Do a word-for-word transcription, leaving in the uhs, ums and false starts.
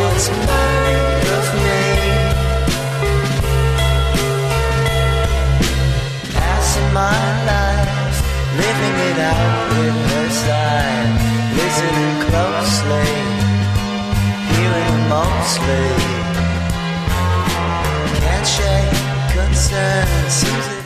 what's made of me. Passing my life, living it out with her side, listening closely, hearing mostly. Can't shake concern, seems